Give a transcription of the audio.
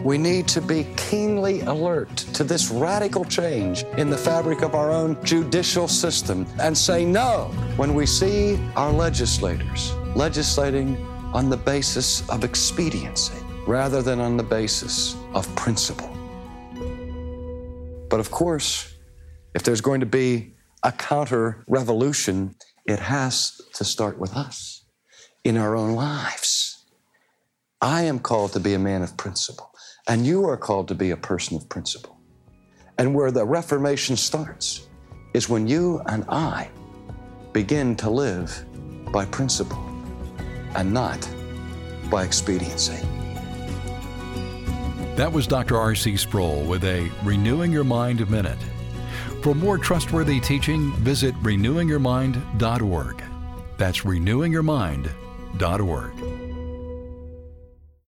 We need to be keenly alert to this radical change in the fabric of our own judicial system and say no when we see our legislators legislating on the basis of expediency rather than on the basis of principle. But of course, if there's going to be a counter-revolution, it has to start with us in our own lives. I am called to be a man of principle, and you are called to be a person of principle. And where the Reformation starts is when you and I begin to live by principle and not by expediency. That was Dr. R.C. Sproul with a Renewing Your Mind Minute. For more trustworthy teaching, visit renewingyourmind.org. That's renewingyourmind.org.